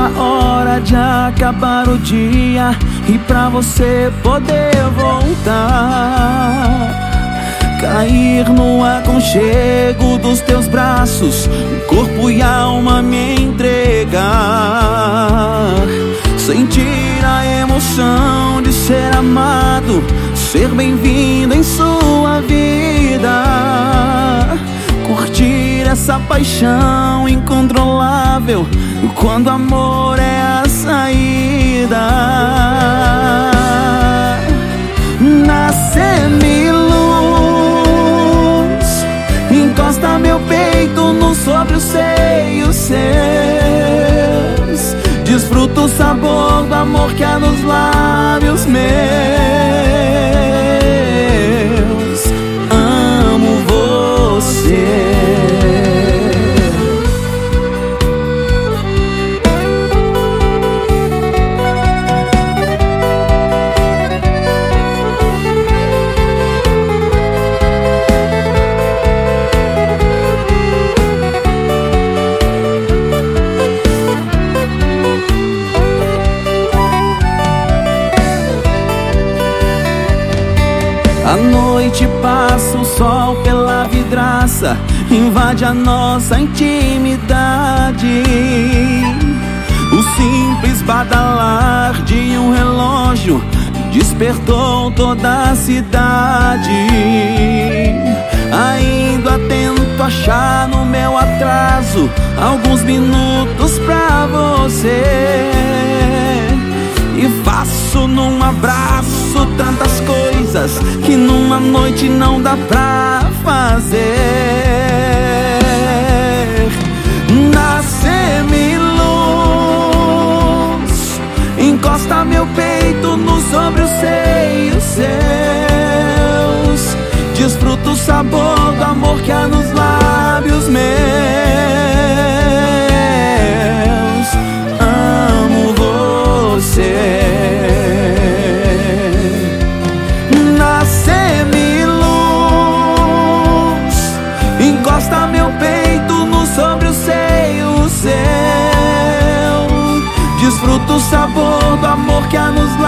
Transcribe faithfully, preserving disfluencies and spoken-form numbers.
a hora de acabar o dia e pra você poder voltar, cair no aconchego dos teus braços, corpo e alma me entregar, sentir a emoção de ser amado, ser bem-vindo em sua vida, curtir essa paixão incontrolável quando amor é a saída. Na semiluz, encosta meu peito no sobre os seios seus, desfruta o sabor do amor que há nos lábios meus. Amo você. A noite passa, o sol pela vidraça invade a nossa intimidade. O simples badalar de um relógio despertou toda a cidade. Ainda tento achar no meu atraso alguns minutos pra você, e faço num abraço tantas coisas que numa noite não dá pra fazer. Na semiluz, encosta meu peito no sobre os seios seus, desfruta o sabor do amor que há nos lábios meus. Amo você. Na semiluz, encosta meu peito no sobre os seios seus, desfruta o sabor do amor que há nos lábios.